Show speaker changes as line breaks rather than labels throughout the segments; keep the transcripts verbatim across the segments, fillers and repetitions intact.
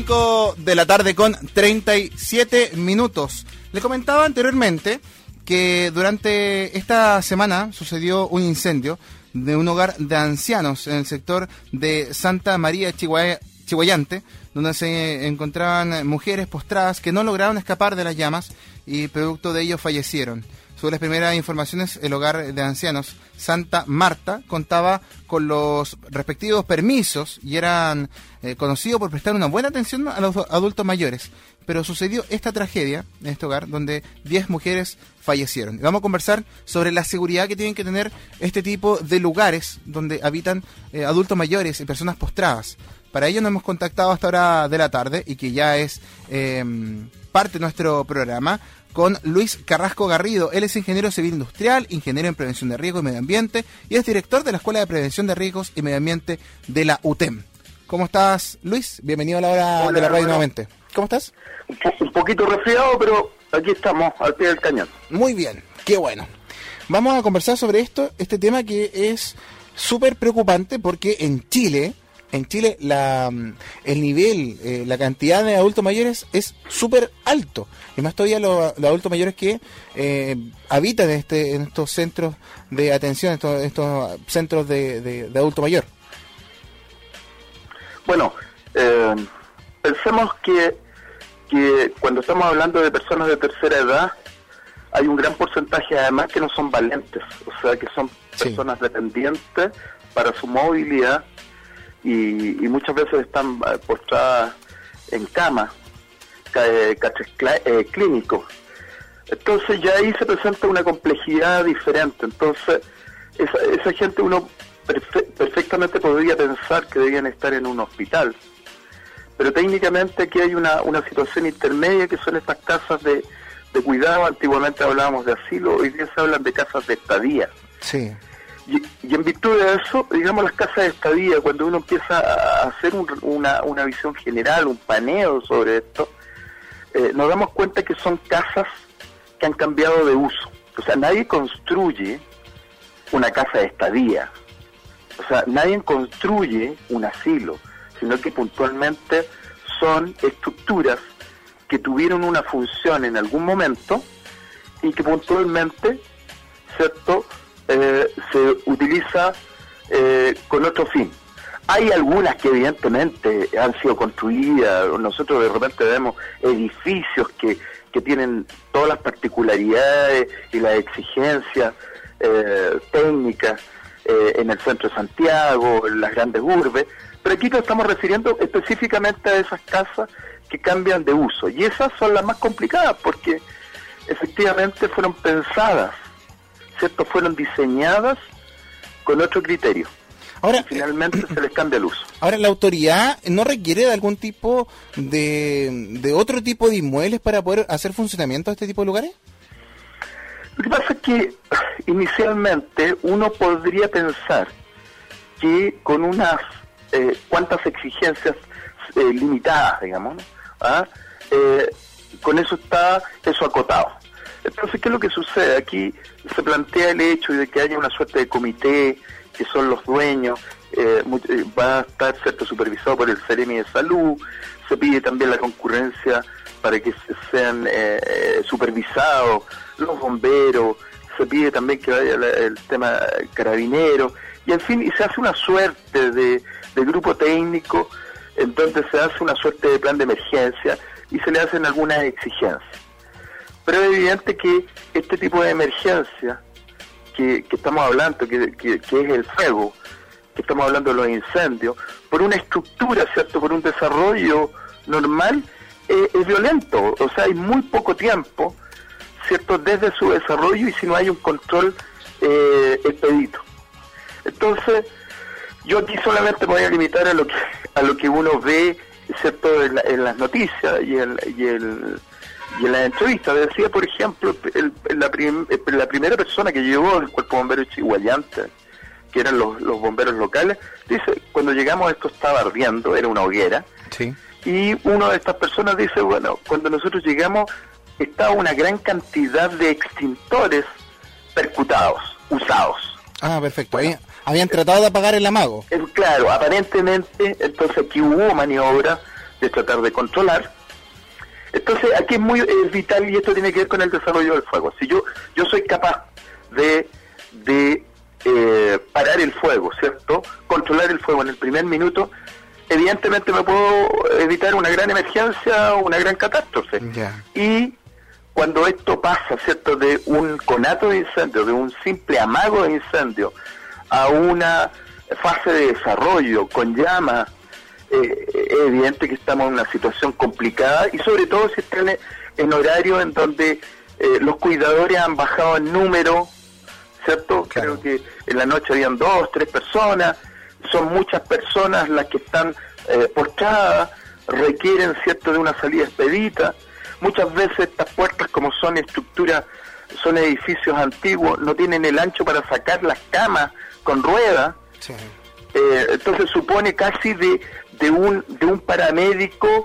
cinco de la tarde con treinta y siete minutos. Le comentaba anteriormente que durante esta semana sucedió un incendio de un hogar de ancianos en el sector de Santa María Chihuahua, Chihuayante, donde se encontraban mujeres postradas que no lograron escapar de las llamas y producto de ello fallecieron. Según las primeras informaciones, el hogar de ancianos Santa Marta contaba con los respectivos permisos y eran eh, conocidos por prestar una buena atención a los adultos mayores. Pero sucedió esta tragedia en este hogar donde diez mujeres fallecieron. Y vamos a conversar sobre la seguridad que tienen que tener este tipo de lugares donde habitan eh, adultos mayores y personas postradas. Para ello nos hemos contactado hasta hora de la tarde y que ya es eh, parte de nuestro programa con Luis Carrasco Garrido. Él es ingeniero civil industrial, ingeniero en prevención de riesgos y medio ambiente y es director de la Escuela de Prevención de Riesgos y Medio Ambiente de la U T E M. ¿Cómo estás, Luis? Bienvenido a la hora Hola, de la radio bueno. nuevamente. ¿Cómo estás?
Un poquito resfriado, pero aquí estamos, al pie del cañón.
Muy bien, qué bueno. Vamos a conversar sobre esto, este tema que es súper preocupante porque en Chile... En Chile la el nivel, eh, la cantidad de adultos mayores es súper alto. Y más todavía los, los adultos mayores que eh, habitan en, este, en estos centros de atención, estos, estos centros de, de, de adulto mayor.
Bueno, eh, pensemos que, que cuando estamos hablando de personas de tercera edad, hay un gran porcentaje además que no son valentes, o sea que son personas sí. dependientes para su movilidad. Y, y muchas veces están postradas en cama, caches eh, clínicos. Entonces ya ahí se presenta una complejidad diferente. Entonces esa, esa gente uno perfe perfectamente podría pensar que debían estar en un hospital. Pero técnicamente aquí hay una, una situación intermedia que son estas casas de, de cuidado. Antiguamente hablábamos de asilo, hoy día se hablan de casas de estadía.
Sí.
Y, y en virtud de eso, digamos, las casas de estadía, cuando uno empieza a hacer un, una, una visión general, un paneo sobre esto, eh, nos damos cuenta que son casas que han cambiado de uso. O sea, nadie construye una casa de estadía. O sea, nadie construye un asilo, sino que puntualmente son estructuras que tuvieron una función en algún momento y que puntualmente, ¿cierto?, Eh, se utiliza eh, con otro fin. Hay algunas que evidentemente han sido construidas, nosotros de repente vemos edificios que, que tienen todas las particularidades y las exigencias eh, técnicas eh, en el centro de Santiago, en las grandes urbes, pero aquí nos estamos refiriendo específicamente a esas casas que cambian de uso, y esas son las más complicadas porque efectivamente fueron pensadas, ¿cierto? Fueron diseñadas con otro criterio.
Ahora,
y finalmente se les cambia el uso.
Ahora, ¿la autoridad no requiere de algún tipo de, de otro tipo de inmuebles para poder hacer funcionamiento de este tipo de lugares?
Lo que pasa es que inicialmente uno podría pensar que con unas eh, cuantas exigencias eh, limitadas, digamos, ¿no? ¿Ah? eh, con eso está eso acotado. Entonces, ¿qué es lo que sucede? Aquí se plantea el hecho de que haya una suerte de comité, que son los dueños, eh, va a estar cierto supervisado por el Ceremi de Salud, se pide también la concurrencia para que sean eh, supervisados los bomberos, se pide también que vaya la, el tema carabinero, y en fin, y se hace una suerte de, de grupo técnico, en donde se hace una suerte de plan de emergencia y se le hacen algunas exigencias. Pero es evidente que este tipo de emergencia que, que estamos hablando, que, que, que es el fuego, que estamos hablando de los incendios, por una estructura, ¿cierto?, por un desarrollo normal, eh, es violento. O sea, hay muy poco tiempo, ¿cierto?, desde su desarrollo y si no hay un control eh, expedito. Entonces, yo aquí solamente me voy a limitar a lo que, a lo que uno ve, ¿cierto?, en, la, en las noticias y el... Y el Y en la entrevista decía, por ejemplo, el, la, prim, la primera persona que llegó del Cuerpo Bombero Chihuayante, que eran los, los bomberos locales, dice, cuando llegamos esto estaba ardiendo, era una hoguera,
sí.
Y una de estas personas dice, bueno, cuando nosotros llegamos estaba una gran cantidad de extintores percutados, usados.
Ah, perfecto. Bueno, habían, habían tratado de apagar el amago.
Eh, claro, aparentemente, entonces aquí hubo maniobra de tratar de controlar. Entonces aquí es muy es vital, y esto tiene que ver con el desarrollo del fuego. Si yo yo soy capaz de de eh, parar el fuego, ¿cierto? Controlar el fuego en el primer minuto, evidentemente me puedo evitar una gran emergencia o una gran catástrofe.
Yeah.
Y cuando esto pasa, ¿cierto?, de un conato de incendio, de un simple amago de incendio, a una fase de desarrollo con llamas, eh, es evidente que estamos en una situación complicada, y sobre todo si están en, en horario en donde eh, los cuidadores han bajado en número, ¿cierto? Claro. Creo que en la noche habían dos, tres personas, son muchas personas las que están eh, postradas, requieren, ¿cierto?, de una salida expedita. Muchas veces estas puertas, como son estructuras, son edificios antiguos, no tienen el ancho para sacar las camas con ruedas. Sí. Eh, entonces supone casi de, de un de un paramédico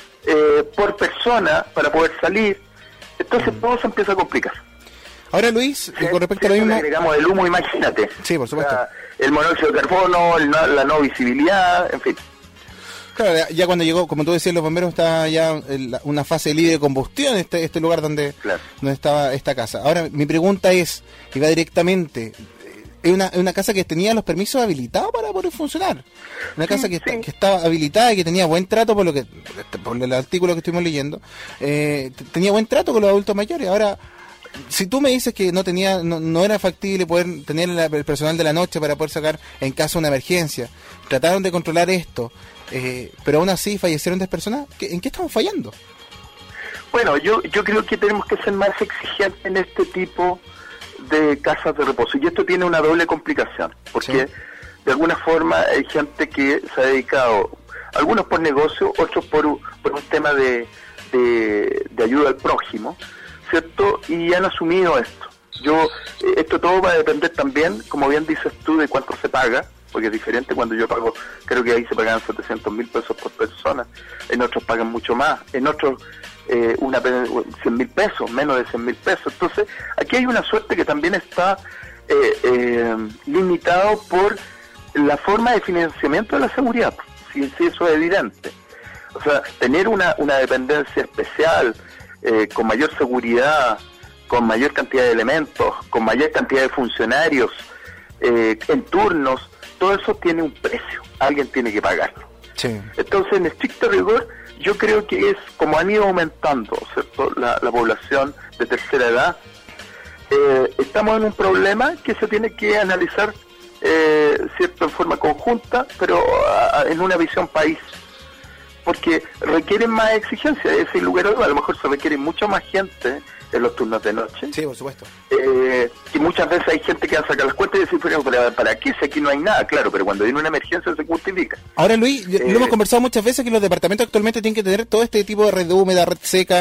eh, por persona para poder salir. Entonces mm. todo se empieza a complicar.
Ahora, Luis, sí, con respecto a lo mismo...
agregamos el humo, imagínate.
Sí, por supuesto.
La, el monóxido de carbono, el no, la no visibilidad, en fin.
Claro, ya cuando llegó, como tú decías, los bomberos, está ya en una fase libre de combustión, este este lugar donde, claro. donde estaba esta casa. Ahora, mi pregunta es, y va directamente, es una, una casa que tenía los permisos habilitados para poder funcionar. Una sí, casa que, sí. que estaba habilitada y que tenía buen trato, por lo que por el artículo que estuvimos leyendo, eh, tenía buen trato con los adultos mayores. Ahora, si tú me dices que no tenía no, no era factible poder tener la, el personal de la noche para poder sacar en caso de una emergencia, trataron de controlar esto, eh, pero aún así fallecieron tres personas, ¿en qué estamos fallando?
Bueno, yo yo creo que tenemos que ser más exigentes en este tipo de casas de reposo, y esto tiene una doble complicación, porque sí. de alguna forma hay gente que se ha dedicado, algunos por negocio, otros por, por un tema de, de, de ayuda al prójimo, ¿cierto? Y han asumido esto. Yo, esto todo va a depender también, como bien dices tú, de cuánto se paga, porque es diferente cuando yo pago, creo que ahí se pagan setecientos mil pesos por persona, en otros pagan mucho más, en otros eh, una cien mil pesos, menos de cien mil pesos. Entonces, aquí hay una suerte que también está eh, eh, limitado por la forma de financiamiento de la seguridad, si, si eso es evidente. O sea, tener una, una dependencia especial, Eh, con mayor seguridad, con mayor cantidad de elementos, con mayor cantidad de funcionarios, eh, en turnos, todo eso tiene un precio, alguien tiene que pagarlo. Sí. Entonces, en estricto rigor, yo creo que es como han ido aumentando, ¿cierto?, la, la población de tercera edad, eh, estamos en un problema que se tiene que analizar, eh, cierto, en forma conjunta, pero a, a, en una visión país, porque requieren más exigencia, ese lugar a lo mejor se requiere mucha más gente en los turnos de noche.
Sí, por supuesto.
Eh, y muchas veces hay gente que va a sacar las cuentas y decir, pero ¿para, ¿para qué? Si aquí no hay nada, claro, pero cuando viene una emergencia se justifica.
Ahora, Luis, eh, lo hemos conversado muchas veces que los departamentos actualmente tienen que tener todo este tipo de red húmeda, red seca,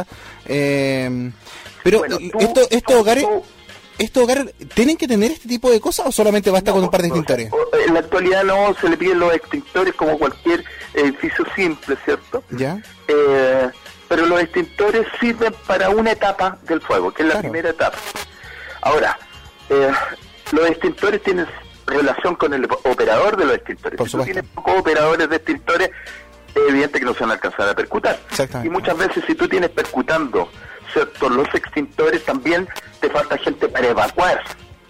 eh, pero bueno, tú, esto, estos tú, hogares... Tú, ¿Estos hogares tienen que tener este tipo de cosas o solamente basta no, con un par de extintores?
En la actualidad no, se le piden los extintores como cualquier edificio simple, ¿cierto? Ya. Eh, pero los extintores sirven para una etapa del fuego, que es la claro. primera etapa. Ahora, eh, los extintores tienen relación con el operador de los extintores. Por si tú tienes pocos operadores de extintores, es evidente que no se van a alcanzar a percutar. Y muchas veces si tú tienes percutando, ¿cierto?, los extintores, también te falta gente para evacuar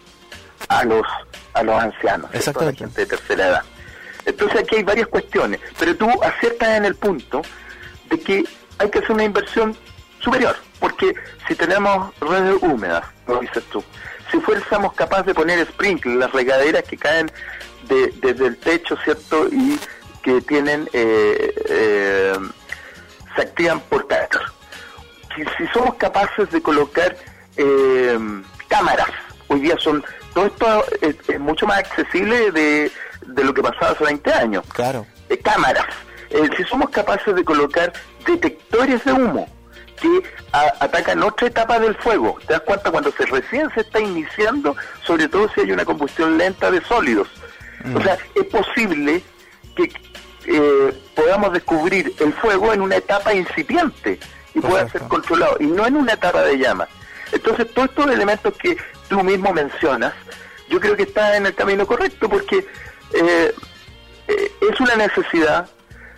a los a los ancianos, a la gente de tercera edad. Entonces aquí hay varias cuestiones, pero tú aciertas en el punto de que hay que hacer una inversión superior, porque si tenemos redes húmedas, como dices tú, si fuésemos capaces de poner sprinklers, las regaderas que caen de, desde el techo, ¿cierto?, y que tienen eh, eh, se activan por carácter. Si, si somos capaces de colocar eh, cámaras, hoy día son todo esto es, es mucho más accesible de, de lo que pasaba hace veinte años.
Claro.
Eh, cámaras. Eh, si somos capaces de colocar detectores de humo que a, atacan otra etapa del fuego, ¿te das cuenta? Cuando se recién se está iniciando, sobre todo si hay una combustión lenta de sólidos. Mm. O sea, es posible que eh, podamos descubrir el fuego en una etapa incipiente y pueda ser controlado, y no en una etapa de llama. Entonces, todos estos elementos que tú mismo mencionas, yo creo que está en el camino correcto, porque eh, eh, es una necesidad,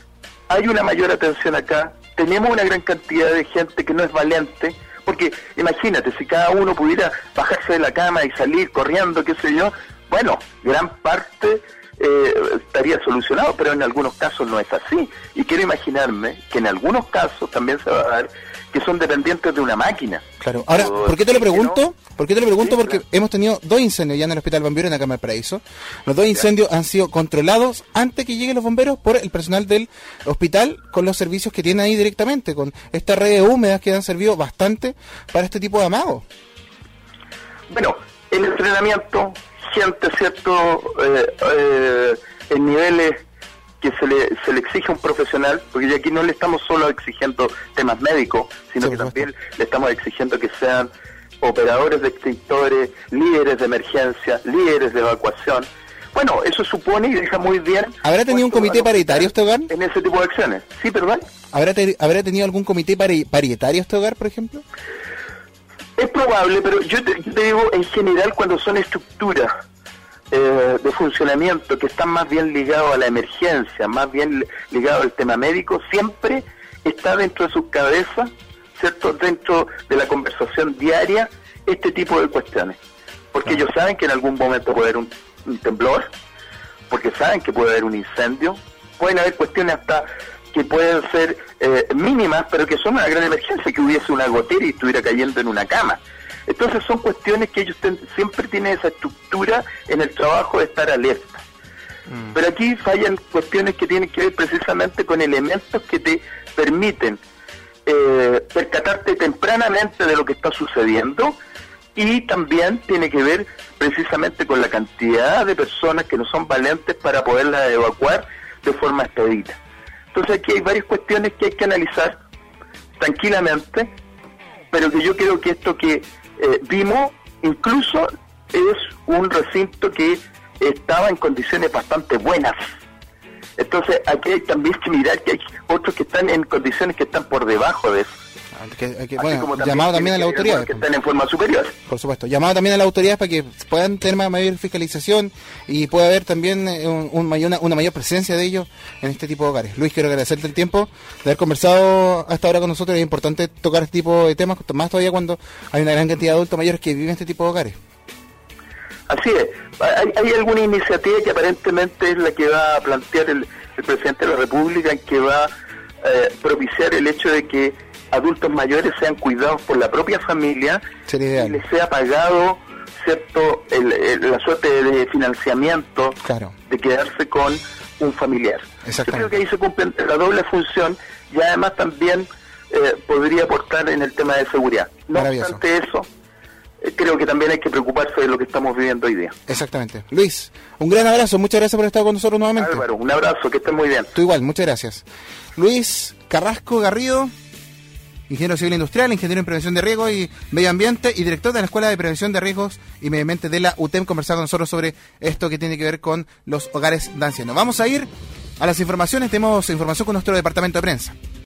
hay una mayor atención acá, tenemos una gran cantidad de gente que no es valiente, porque imagínate, si cada uno pudiera bajarse de la cama y salir corriendo, qué sé yo, bueno, gran parte eh, estaría solucionado, pero en algunos casos no es así. Y quiero imaginarme que en algunos casos también se va a dar que son dependientes de una máquina.
Claro. Ahora,
o,
¿por qué te lo pregunto?
¿no?
¿Por qué te lo pregunto?
Sí,
Porque
claro.
hemos tenido dos incendios ya en el Hospital Bombiero en la Cámara del Paraíso. Los dos incendios han sido controlados antes que lleguen los bomberos por el personal del hospital con los servicios que tienen ahí directamente, con estas redes húmedas que han servido bastante para este tipo de amagos.
Bueno, el entrenamiento, gente, ¿cierto? Eh, eh, en niveles que se le, se le exige a un profesional, porque aquí no le estamos solo exigiendo temas médicos, sino
Sí,
que también le estamos exigiendo que sean operadores de extintores, líderes de emergencia, líderes de evacuación. Bueno, eso supone y deja muy bien...
¿Habrá tenido un comité paritario este hogar?
En ese tipo de acciones. Sí, perdón.
¿Habrá, te, ¿Habrá tenido algún comité pari, paritario este hogar, por ejemplo?
Es probable, pero yo te, yo te digo, en general, cuando son estructuras eh, de funcionamiento que están más bien ligados a la emergencia, más bien ligados al tema médico, siempre está dentro de sus cabezas, ¿cierto? Dentro de la conversación diaria, este tipo de cuestiones. Porque ellos saben que en algún momento puede haber un, un temblor, porque saben que puede haber un incendio, pueden haber cuestiones hasta que pueden ser eh, mínimas, pero que son una gran emergencia, que hubiese una gotera y estuviera cayendo en una cama. Entonces son cuestiones que ellos ten, siempre tienen esa estructura en el trabajo de estar alerta. Mm. Pero aquí fallan cuestiones que tienen que ver precisamente con elementos que te permiten eh, percatarte tempranamente de lo que está sucediendo, y también tiene que ver precisamente con la cantidad de personas que no son valientes para poderlas evacuar de forma expedita. Entonces aquí hay varias cuestiones que hay que analizar tranquilamente, pero que yo creo que esto que eh, vimos incluso es un recinto que estaba en condiciones bastante buenas. Entonces aquí hay también que mirar que hay otros que están en condiciones que están por debajo de eso.
Que, que,
Así
bueno,
como
llamado también a la autoridad.
Que están en forma superior.
Por supuesto, llamado también a las autoridades para que puedan tener más mayor fiscalización y pueda haber también un, un mayor, una, una mayor presencia de ellos en este tipo de hogares. Luis, quiero agradecerte el tiempo de haber conversado hasta ahora con nosotros. Es importante tocar este tipo de temas, más todavía cuando hay una gran cantidad de adultos mayores que viven en este tipo de hogares.
Así es. Hay, hay alguna iniciativa que aparentemente es la que va a plantear el, el presidente de la República, en que va a eh, propiciar el hecho de que adultos mayores sean cuidados por la propia familia y les sea pagado, cierto, el, el, la suerte de financiamiento, claro, de quedarse con un familiar. Yo creo que ahí se cumple la doble función y además también eh, podría aportar en el tema de seguridad. No obstante eso, eh, creo que también hay que preocuparse de lo que estamos viviendo hoy día.
Exactamente. Luis, un gran abrazo, muchas gracias por estar con nosotros nuevamente.
Álvaro, un abrazo, que estés muy bien.
Tú igual, muchas gracias. Luis Carrasco Garrido, ingeniero civil industrial, ingeniero en prevención de riesgos y medio ambiente y director de la Escuela de Prevención de Riesgos y Medio Ambiente de la U T E M, conversar con nosotros sobre esto que tiene que ver con los hogares de ancianos. Vamos a ir a las informaciones, tenemos información con nuestro departamento de prensa.